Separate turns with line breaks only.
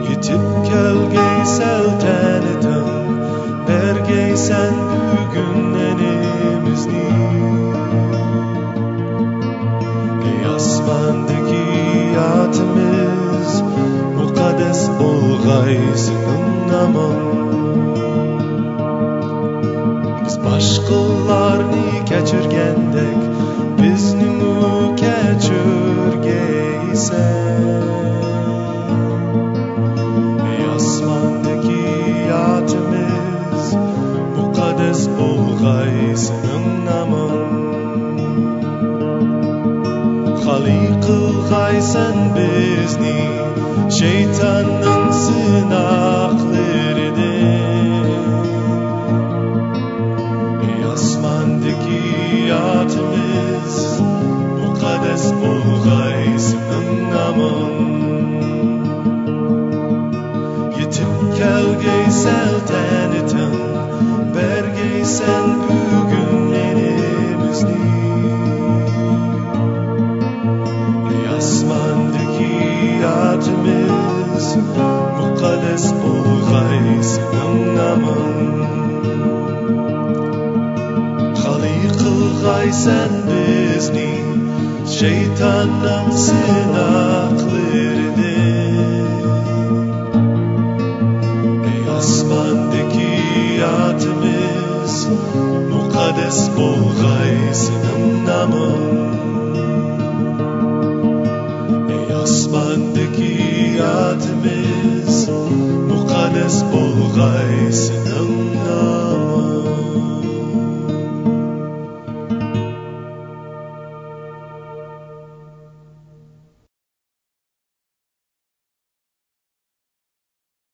Yetip kelgeysel tänetim, bergeysen bugün enimizni. Ey asmandaki yatimiz, mukaddes bolgaysın namın. Biz başqalarni kechirgandek, bizni kechirgeysen. Ey asmandaki yatimiz, mukaddes bolgaysın namın. Halik qilgaysan bizni şeytanın sınaqlarıdan. Ey asmandaki yatimiz, mukaddes bolgaysın namın. Yetip kelgeysel tänetim, bergeysen bugün enimizni. Ey asmandaki yatimiz, mukaddes bolgaysın namın. Halik qilgaysan bizni şeytanın sınaqlarıdan. Ey asmandaki yatimiz, mukaddes bolgaysın namın. Ey asmandaki yatimiz, mukaddes bolgaysın